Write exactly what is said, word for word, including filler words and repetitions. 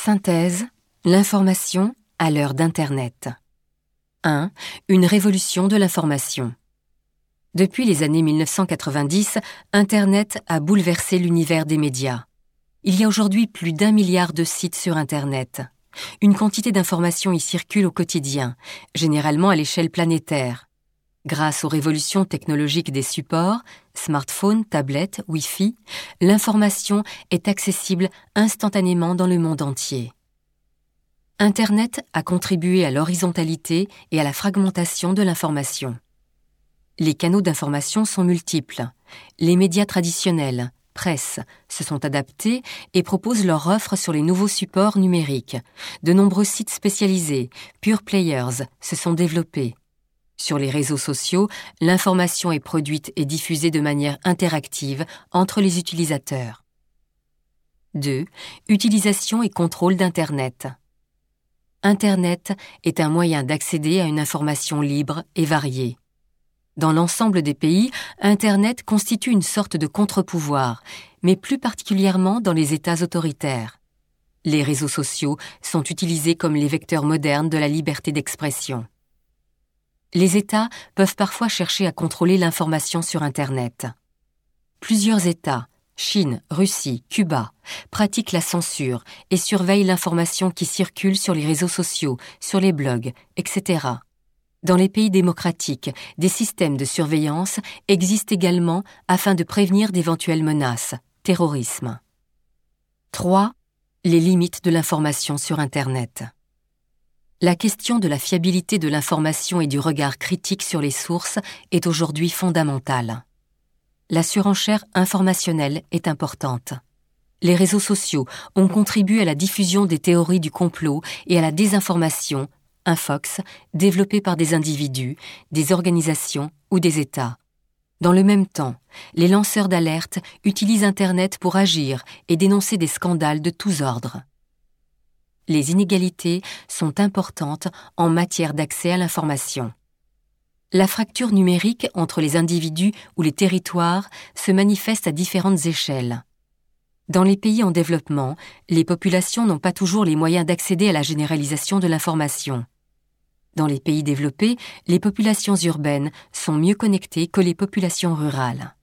Synthèse, l'information à l'heure d'Internet. un. Une révolution de l'information. Depuis les années mille neuf cent quatre-vingt-dix, Internet a bouleversé l'univers des médias. Il y a aujourd'hui plus d'un milliard de sites sur Internet. Une quantité d'informations y circule au quotidien, généralement à l'échelle planétaire. Grâce aux révolutions technologiques des supports, smartphones, tablettes, Wi-Fi, l'information est accessible instantanément dans le monde entier. Internet a contribué à l'horizontalité et à la fragmentation de l'information. Les canaux d'information sont multiples. Les médias traditionnels, presse, se sont adaptés et proposent leur offre sur les nouveaux supports numériques. De nombreux sites spécialisés, pure players, se sont développés. Sur les réseaux sociaux, l'information est produite et diffusée de manière interactive entre les utilisateurs. deux. Utilisation et contrôle d'Internet. Internet est un moyen d'accéder à une information libre et variée. Dans l'ensemble des pays, Internet constitue une sorte de contre-pouvoir, mais plus particulièrement dans les États autoritaires. Les réseaux sociaux sont utilisés comme les vecteurs modernes de la liberté d'expression. Les États peuvent parfois chercher à contrôler l'information sur Internet. Plusieurs États, Chine, Russie, Cuba, pratiquent la censure et surveillent l'information qui circule sur les réseaux sociaux, sur les blogs, et cetera. Dans les pays démocratiques, des systèmes de surveillance existent également afin de prévenir d'éventuelles menaces, terrorisme. trois. Les limites de l'information sur Internet. La question de la fiabilité de l'information et du regard critique sur les sources est aujourd'hui fondamentale. La surenchère informationnelle est importante. Les réseaux sociaux ont contribué à la diffusion des théories du complot et à la désinformation, infox, développée par des individus, des organisations ou des États. Dans le même temps, les lanceurs d'alerte utilisent Internet pour agir et dénoncer des scandales de tous ordres. Les inégalités sont importantes en matière d'accès à l'information. La fracture numérique entre les individus ou les territoires se manifeste à différentes échelles. Dans les pays en développement, les populations n'ont pas toujours les moyens d'accéder à la généralisation de l'information. Dans les pays développés, les populations urbaines sont mieux connectées que les populations rurales.